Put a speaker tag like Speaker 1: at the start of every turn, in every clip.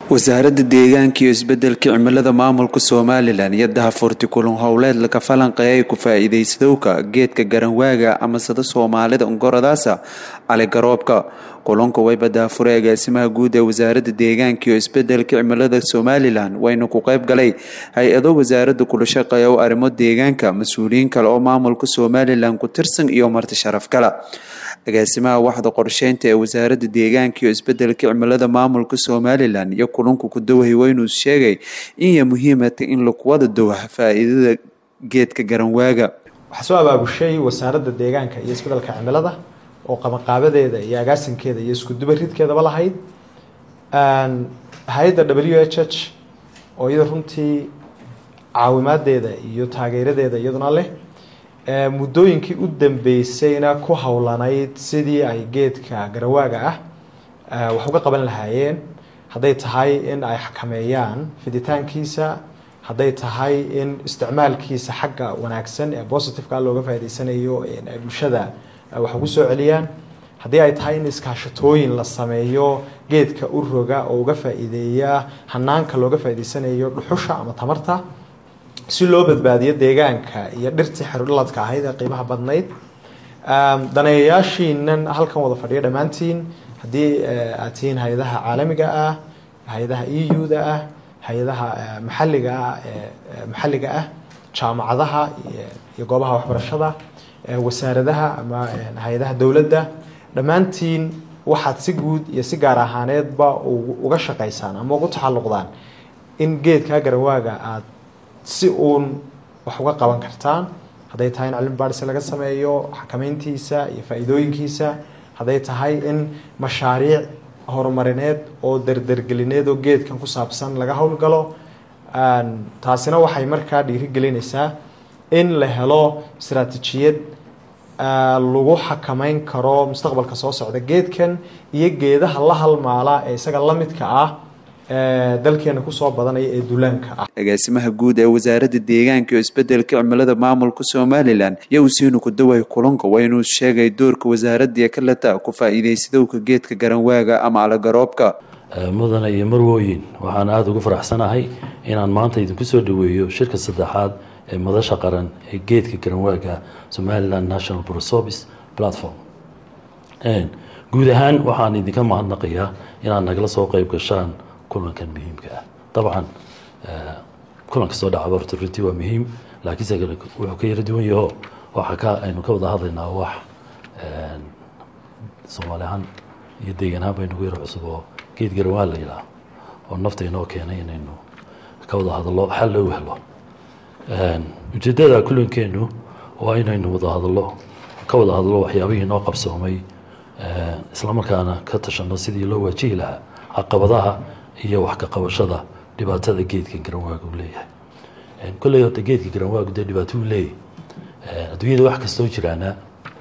Speaker 1: wasaaradda deegaanka iyo isbeddelka cimilada maamulka Somaliland iyo daahfurti kulan howleed laga falanqeeyay ku faa'iideysadowga geedka garanwaaga ama sida Soomaalida ungoradaasa ale garoobka kulanku way badaafurey agaasimaha guud ee wasaaradda deegaanka iyo isbeddelka cimilada Somaliland wayna ku qayb galay hay'ado wasaaradda kula shaqeeyo arrimo deegaanka mas'uuliyiin kale oo maamulka Somaliland ku tirsan iyo marti sharaf kala agaasimaha waxda qorsheynta ee wasaaradda deegaanka iyo isbeddelka cimilada maamulka Somaliland iyo kulanku ku daway waynu sheegay in muhiimada in la wada dawah faa'iidada geedka garanwaaga
Speaker 2: waxa soo abaabushay wasaaradda deegaanka iyo isbeddelka cimilada oo qabanqaabadeeda iyo agaasinkeeda iyo isku dubaridkeedaba lahayd hay'adda WHH oo iyada runtii caawimadeeda iyo taageeradeeda iyaduna leh muddooyinkii u dambeysayna ku hawlanayd sidii ay geedka garanwaaga wax uga qaban lahaayeen hadday tahay in ay xakameeyaan fiditaankiisa hadday tahay in isticmaalkiisa xagga wanaagsan ee positive-ka looga faa'iideysanayo ay bulshada wax ugu soo celiyaan haddii ay tahay in iskaashatooyin la sameeyo geedka u roga oo uga faa'iideeya hanaanka looga faa'iideysanayo dhuxusha ama tamarta si loo badbaadiyo deegaanka iyo dhirtii xirudhaladka ahayd ee qiimaha badnayd daneeyayaashiinan halkan wada fadhiyo dhammaantiin haddii aad tihiin hay-adaha caalamiga ah hay-adaha EU-da ah hay-adaha maxalliga ah jaamacadaha iyo goobaha waxbarashada wasaaradaha ama hay-adaha dowladda dhammaantiin waxaad si guud iyo si gaar ahaaneedba uga shaqaysaan ama ugu taxalluqdaan in geedka garanwaaga aad si uun wax uga qaban kartaan hadday tahay in cilmi baadhis laga sameeyo xakameyntiisa iyo faa'iidooyinkiisa hadday tahay in mashaariic horumarineed oo dardargelineed oo geedkan ku saabsan laga howlgalo taasina waxay markaa dhiirigelinaysaa in la helo istaraatiijiyad lagu xakameyn karo mustaqbalka soo socda geedkan iyo geedaha la halmaala ee isaga la midka ah dalkeena ku soo badanaya ee duulaanka ah
Speaker 1: agaasimaha guud ee wasaaradda deegaanka iyo isbeddelka cimilada maamulka Somaliland iyo wasiinu ku daway kulanka waynu sheegay doorka wasaaradda ee kala taa ku faa'iideysadowga geedka garanwaaga ama ala garoobka
Speaker 3: mudana iyo marwooyin waxaan aad ugu faraxsanahay inaan maanta idinku soo dhaweeyo shirka saddexaad ee madasha qaran ee geedka garanwaaga Somaliland National Pro-Service Platform guud ahaan waxaan idinka mahadnaqayaa inaad nagala soo qayb gashaan kulankan muhiimka ah dabcan kulanka soo dhaca horta waa muhiim laakiin sagala wuxuu ka yara duwan yahay waxa aynu ka wada hadlaynaa wax Soomaalihan iyo deegaanaha baynu ku yara cusub oo geed garanwaa la yiraahdo oo nafteena keenay inaynu ka wada hadallo xal loo helo ujeedada kulankeenu waa inaynu ka wada hadallo waxyaabihii noo qabsoomay isla markaana ka tashano sidii loo waajihi lahaa caqabadaha iyo wax ka qabashada dhibaatada geedka garanwaaga uu leeyahay kulay hada geedka garanwaaga dhibaato uu leeyahay adduunyada wax kasta oo jiraana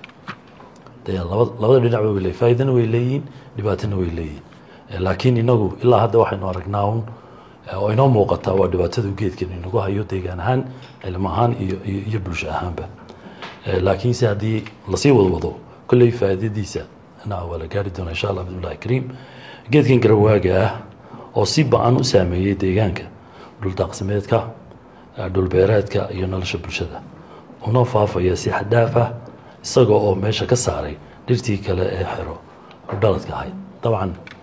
Speaker 3: labada dhinac way leeyihiin faa'iidana way leeyihiin dhibaatana way leeyihiin laakiin inagu ilaa hadda waxaynu aragnaa oo inoo muuqata waa dhibaatada geedkan inagu hayo deegaan ahaan cilmi ahaan iyo bulsho ahaanba laakiin si haddii lasii wado kulay faa'iidadiisa waa la gaari doonaa insha Allah bismillahi kariim geedkan garanwaaga oo si baan u saameeyay deegaanka dhul daaqsimeedka dhul beereedka iyo nolosha bulshada una faafaya si xadaaf ah isagoo oo meesha ka saaray dhirtii kale ee xiro dhaladka ahayd dabcan